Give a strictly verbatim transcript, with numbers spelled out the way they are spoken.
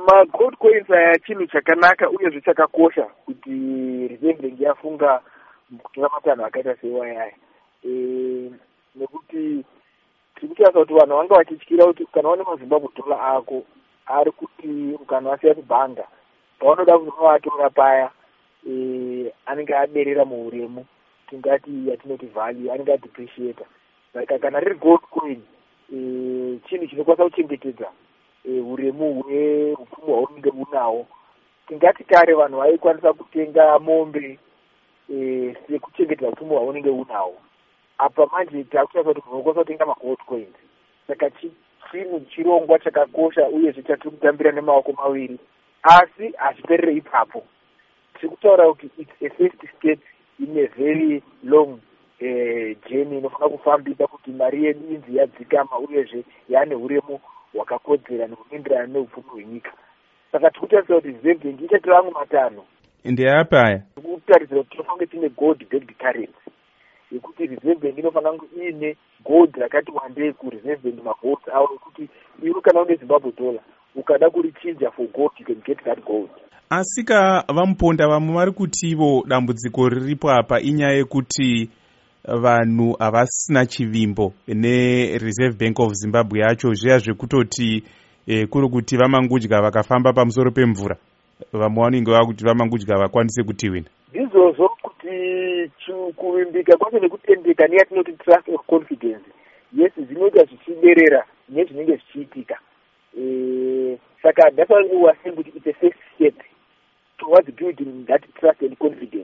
magold coins aya chinhu chakanaka uyezve chakakosha kuti reserve bank yafunga kutora matanho akaita seiwayaya nekuti tiri kutarisa kuti vanhu vanga vachityira kuti kana une mazimbabwe dollar ako ari kuti kana asiya kubhanga paunoda kunovatora paya anenge aderera muuremu tingati yatinoti value anenge adepreciata saka kana riri gold coin chinhu chinokwanisa kuchengetedza uremu hweupfumi hwaunenge unawo. Tingati kare vanhu vaikwanisa kutenga mombe sekuchengetedza upfumi hwaunenge unawo. Apa manje takutarisa kuti munhu unokwanisa kutenga magold coins. Saka chinhu chirongwa chakakosha uyezve chatiri kutambira nemaoko maviri, asi hachiperere ipapo. Tiri kutaura kuti it's a first step in a very long journey inofanira kufambika kuti mari yedu inzi yadzikama uyezve yaane uremu hwakakodzera nekuenderana neupfumi hwenyika. Saka tiri kutarisira kuti Reserve Bank ichatora amwe matanho. Ndeapi aya? Kutarisira kuti tofange tine gold backed currency yekuti Reserve Bank inofanira kunge iine gold rakati wandei kuReserve Bank magold awo ekuti iwe kana une Zimbabwe dollar ukada kurichinja for gold you can get that gold. Asika vamuponda vamwe vari kutivo dambudziko riripo apa inyaya yekuti vanhu havasina chivimbo neReserve Bank of Zimbabwe yacho, zviya zvekutoti eh, kuri kuti vamangudya vakafamba pamusoro pemvura vamwe vanenge vava kuti vamangudya vakwanise kutiwina. Izvozvo kuti kuvimbika kwacho nekutendeka neyatinoti trust or confidence, yes, zvinoita zvichiderera nezvinenge zvichiitika. Saka that's why we were saying kuti it's a first step towards building that trust and confidence.